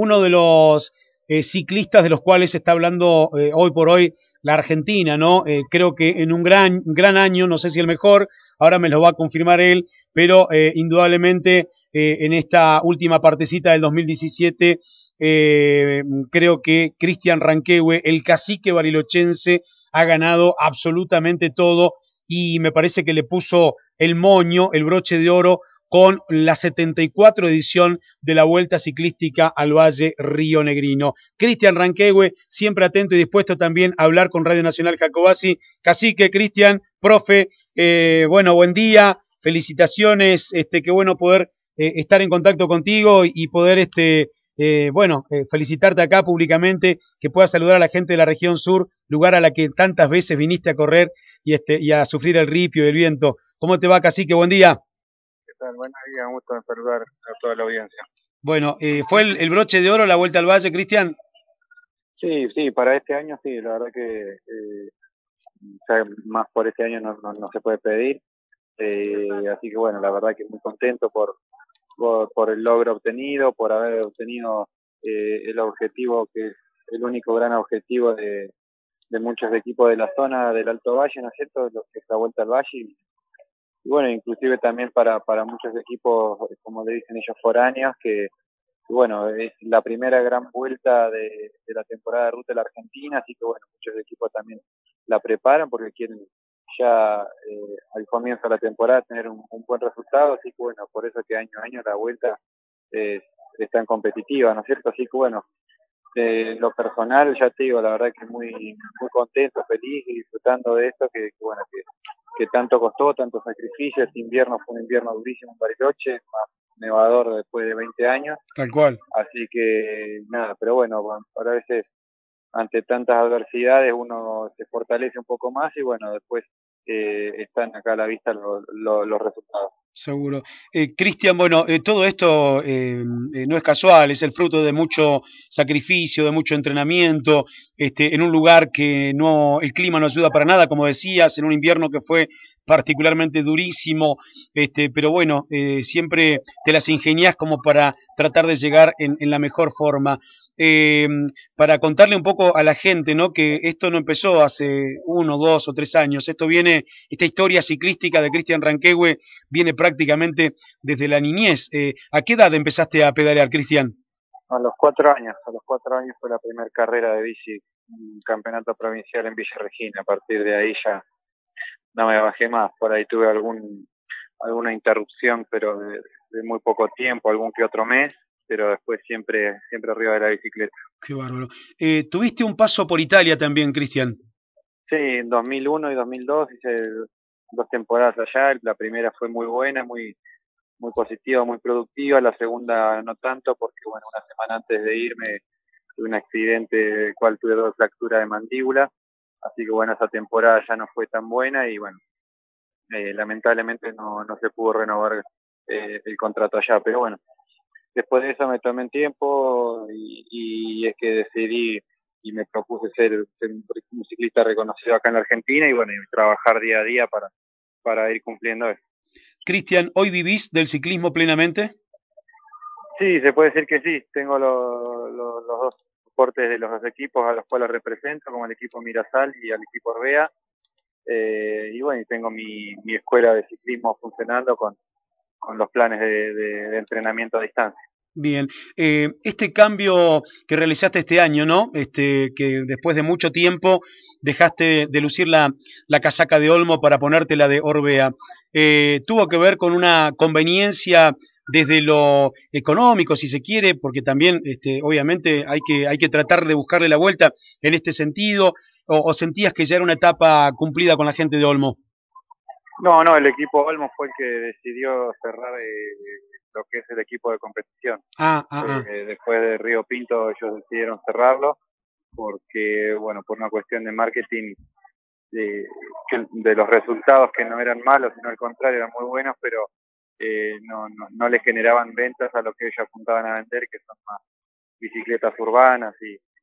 uno de los ciclistas de los cuales se está hablando hoy por hoy la Argentina, ¿no? Creo que en un gran año, no sé si el mejor, ahora me lo va a confirmar él, pero indudablemente en esta última partecita del 2017 creo que Cristian Ranquehue, el cacique barilochense, ha ganado absolutamente todo y me parece que le puso el moño, el broche de oro con la 74 edición de la Vuelta Ciclística al Valle Río Negrino. Cristian Ranquehue, siempre atento y dispuesto también a hablar con Radio Nacional Jacobasi. Cacique, Cristian, profe, bueno, buen día, felicitaciones, qué bueno poder estar en contacto contigo y poder felicitarte acá públicamente, que puedas saludar a la gente de la región sur, lugar a la que tantas veces viniste a correr y a sufrir el ripio y el viento. ¿Cómo te va, Cacique? Buen día. ¿Qué tal? Buenos días, un gusto en saludar a toda la audiencia. Bueno, ¿fue el broche de oro la Vuelta al Valle, Cristian? Sí, sí, para este año sí, la verdad que ya más por este año no se puede pedir. Así que bueno, la verdad que muy contento por el logro obtenido, por haber obtenido el objetivo que es el único gran objetivo de muchos equipos de la zona del Alto Valle, ¿no es cierto? Lo que es la Vuelta al Valle. Y bueno, inclusive también para muchos equipos, como le dicen ellos, foráneos, que bueno, es la primera gran vuelta de la temporada de ruta de la Argentina, así que bueno, muchos equipos también la preparan porque quieren ya al comienzo de la temporada tener un buen resultado, así que bueno, por eso que año a año la vuelta es tan competitiva, ¿no es cierto? Así que bueno, de lo personal, ya te digo, la verdad que muy contento, feliz y disfrutando de esto bueno, que tanto costó, tanto sacrificio. Este invierno fue un invierno durísimo en Bariloche, más nevador después de 20 años. Tal cual. Así que nada, pero bueno, a veces ante tantas adversidades uno se fortalece un poco más y bueno, después están acá a la vista los resultados. Seguro. Cristian, bueno, todo esto no es casual, es el fruto de mucho sacrificio, de mucho entrenamiento, en un lugar que no, el clima no ayuda para nada, como decías, en un invierno que fue particularmente durísimo, pero bueno, siempre te las ingenias como para tratar de llegar en la mejor forma. Eh, para contarle un poco a la gente, ¿no? Que esto no empezó hace 1, 2 o 3 años, esta historia ciclística de Cristian Ranquehue viene prácticamente desde la niñez. ¿A qué edad empezaste a pedalear, Cristian? A los 4 años fue la primera carrera de bici, un campeonato provincial en Villa Regina. A partir de ahí ya no me bajé más. Por ahí tuve alguna interrupción, pero de muy poco tiempo, algún que otro mes, pero después siempre arriba de la bicicleta. Qué bárbaro. Tuviste un paso por Italia también, Cristian. Sí, en 2001 y 2002 hice 2 temporadas allá. La primera fue muy buena, muy positiva, muy productiva. La segunda no tanto, porque bueno, una semana antes de irme tuve un accidente del cual tuve 2 fracturas de mandíbula. Así que bueno, esa temporada ya no fue tan buena y bueno, lamentablemente no se pudo renovar el contrato allá. Pero bueno, después de eso me tomé un tiempo y es que decidí y me propuse ser un ciclista reconocido acá en la Argentina y bueno, y trabajar día a día para ir cumpliendo eso. Cristian, ¿hoy vivís del ciclismo plenamente? Sí, se puede decir que sí. Tengo los dos soportes de los dos equipos a los cuales represento, como el equipo Mirasal y al equipo Orbea. Y bueno, y tengo mi escuela de ciclismo funcionando con los planes de entrenamiento a distancia. Bien, este cambio que realizaste este año, ¿no? Que después de mucho tiempo dejaste de lucir la casaca de Olmo para ponerte la de Orbea, ¿tuvo que ver con una conveniencia desde lo económico, si se quiere, porque también, obviamente, hay que tratar de buscarle la vuelta en este sentido, o sentías que ya era una etapa cumplida con la gente de Olmo? No, el equipo Olmo fue el que decidió cerrar lo que es el equipo de competición. Ah, ah, ah. Después de Río Pinto ellos decidieron cerrarlo porque, bueno, por una cuestión de marketing, de los resultados que no eran malos, sino al contrario, eran muy buenos, pero no le generaban ventas a lo que ellos apuntaban a vender, que son más bicicletas urbanas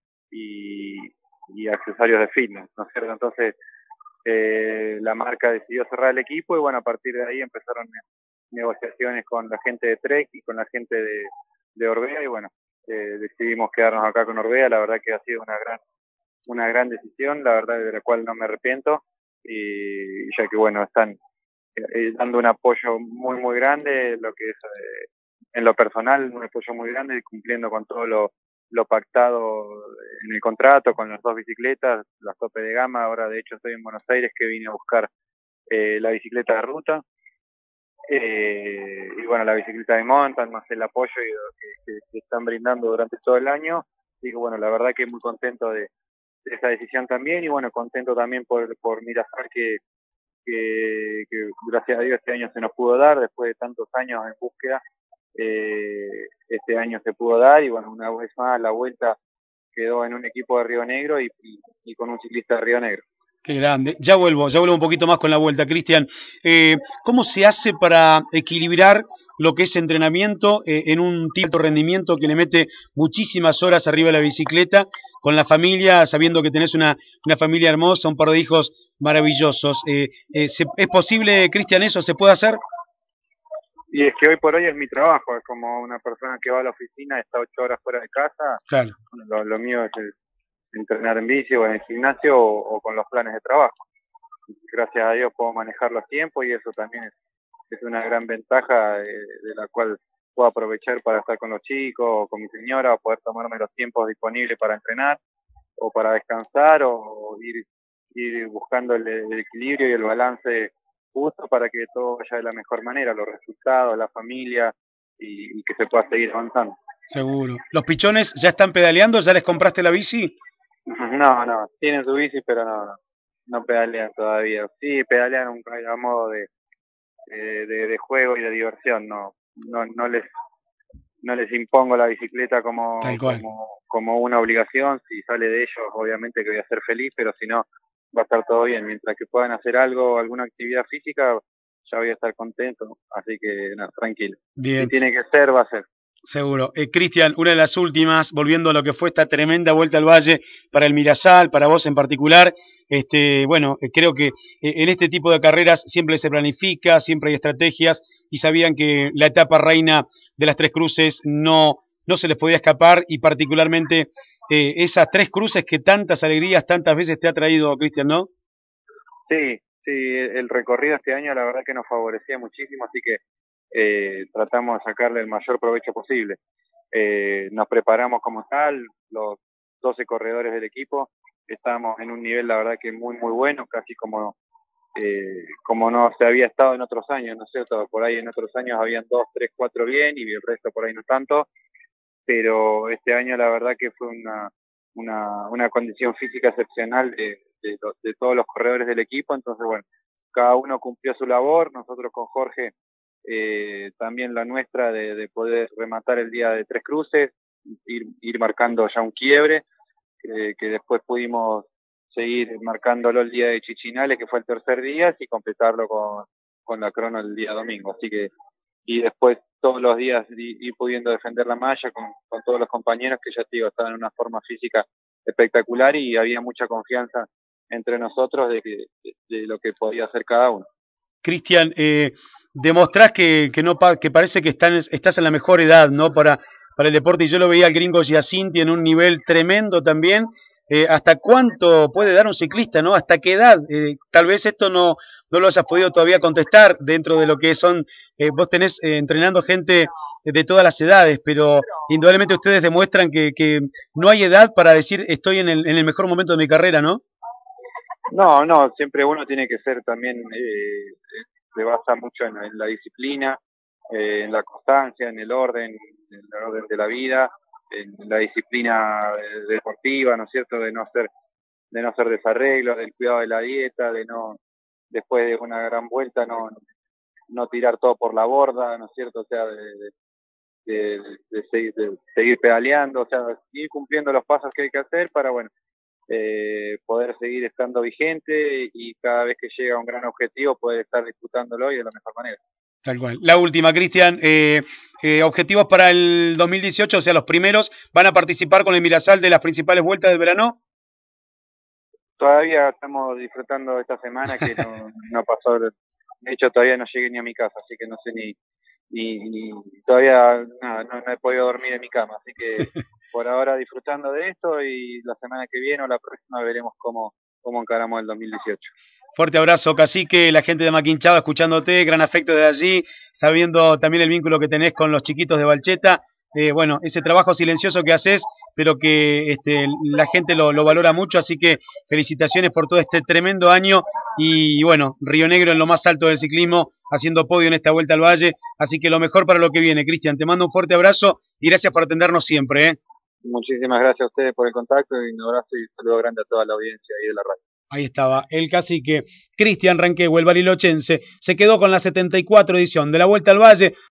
y accesorios de fitness, ¿no es cierto? Entonces, la marca decidió cerrar el equipo y bueno, a partir de ahí empezaron negociaciones con la gente de Trek y con la gente de Orbea y bueno, decidimos quedarnos acá con Orbea. La verdad que ha sido una gran decisión, la verdad de la cual no me arrepiento, y ya que bueno, están dando un apoyo muy grande, lo que es en lo personal, un apoyo muy grande, cumpliendo con todo lo pactado en el contrato, con las dos bicicletas, las tope de gama. Ahora de hecho estoy en Buenos Aires, que vine a buscar la bicicleta de ruta, y bueno, la bicicleta de mountain, más el apoyo que están brindando durante todo el año. Y bueno, la verdad que muy contento de esa decisión también, y bueno, contento también por Mirasol, que gracias a Dios este año se nos pudo dar, después de tantos años en búsqueda, este año se pudo dar, y bueno, una vez más la vuelta quedó en un equipo de Río Negro y con un ciclista de Río Negro. Qué grande. Ya vuelvo un poquito más con la vuelta, Cristian. ¿Cómo se hace para equilibrar lo que es entrenamiento en un tipo de rendimiento que le mete muchísimas horas arriba de la bicicleta con la familia, sabiendo que tenés una familia hermosa, un par de hijos maravillosos? ¿Es posible, Cristian, eso? ¿Se puede hacer? Y es que hoy por hoy es mi trabajo, es como una persona que va a la oficina, está 8 horas fuera de casa. Claro. Lo mío es entrenar en bici o en el gimnasio, o con los planes de trabajo. Gracias a Dios puedo manejar los tiempos, y eso también es una gran ventaja, de la cual puedo aprovechar para estar con los chicos o con mi señora, o poder tomarme los tiempos disponibles para entrenar o para descansar, o ir buscando el equilibrio y el balance justo para que todo vaya de la mejor manera, los resultados, la familia, y que se pueda seguir avanzando. Seguro. ¿Los pichones ya están pedaleando? ¿Ya les compraste la bici? No, tienen su bici, pero no pedalean todavía. Sí, pedalean a modo de juego y de diversión. No les impongo la bicicleta Tal cual. como una obligación. Si sale de ellos, obviamente que voy a ser feliz, pero si no, va a estar todo bien. Mientras que puedan hacer algo, alguna actividad física, ya voy a estar contento. Así que, no, tranquilo. Si Bien. tiene que ser, va a ser. Seguro. Cristian, una de las últimas, volviendo a lo que fue esta tremenda vuelta al Valle para el Mirasal, para vos en particular. Bueno, creo que en este tipo de carreras siempre se planifica, siempre hay estrategias, y sabían que la etapa reina de las Tres Cruces no se les podía escapar, y particularmente esas Tres Cruces que tantas alegrías, tantas veces te ha traído, Cristian, ¿no? Sí, el recorrido este año la verdad que nos favorecía muchísimo, así que tratamos de sacarle el mayor provecho posible. Nos preparamos como tal, los 12 corredores del equipo, estábamos en un nivel la verdad que muy bueno, casi como no se había estado en otros años, ¿no es cierto? Por ahí en otros años habían 2, 3, 4 bien, y el resto por ahí no tanto, pero este año la verdad que fue una condición física excepcional de todos los corredores del equipo. Entonces bueno, cada uno cumplió su labor, nosotros con Jorge también la nuestra de poder rematar el día de Tres Cruces, ir marcando ya un quiebre, que después pudimos seguir marcándolo el día de Chichinales, que fue el tercer día, y completarlo con la crono el día domingo. Así que, y después todos los días ir pudiendo defender la malla con todos los compañeros, que ya te digo, estaban en una forma física espectacular, y había mucha confianza entre nosotros de lo que podía hacer cada uno. Cristian, demostrás que, no, que parece que estás en la mejor edad, ¿no? Para el deporte, y yo lo veía al gringo Giacinti en un nivel tremendo también. ¿Hasta cuánto puede dar un ciclista, no? ¿Hasta qué edad? Tal vez esto no lo hayas podido todavía contestar dentro de lo que son, vos tenés entrenando gente de todas las edades, pero indudablemente ustedes demuestran que no hay edad para decir estoy en el mejor momento de mi carrera, ¿no? No, siempre uno tiene que ser también, se basa mucho en la disciplina, en la constancia, en el orden de la vida, en la disciplina deportiva, ¿no es cierto? De no hacer desarreglos, del cuidado de la dieta, de no, después de una gran vuelta, no tirar todo por la borda, ¿no es cierto? O sea, de seguir pedaleando, o sea, ir cumpliendo los pasos que hay que hacer para, bueno, poder seguir estando vigente, y cada vez que llega a un gran objetivo poder estar disputándolo y de la mejor manera. Tal cual. La última, Cristian, objetivos para el 2018, o sea, los primeros, ¿van a participar con el Mirasal de las principales vueltas del verano? Todavía estamos disfrutando de esta semana que no pasó, de hecho todavía no llegué ni a mi casa, así que no sé y todavía nada, no he podido dormir en mi cama, así que por ahora disfrutando de esto y la semana que viene o la próxima veremos cómo encaramos el 2018. Fuerte abrazo, Cacique, la gente de Maquinchao escuchándote, gran afecto de allí, sabiendo también el vínculo que tenés con los chiquitos de Balcheta. Bueno, ese trabajo silencioso que haces, pero que la gente lo valora mucho, así que felicitaciones por todo este tremendo año y bueno, Río Negro en lo más alto del ciclismo, haciendo podio en esta Vuelta al Valle, así que lo mejor para lo que viene. Cristian, te mando un fuerte abrazo y gracias por atendernos siempre. Muchísimas gracias a ustedes por el contacto y un abrazo y un saludo grande a toda la audiencia ahí de la radio. Ahí estaba el cacique Cristian Ranquehue, el barilochense, se quedó con la 74 edición de la Vuelta al Valle.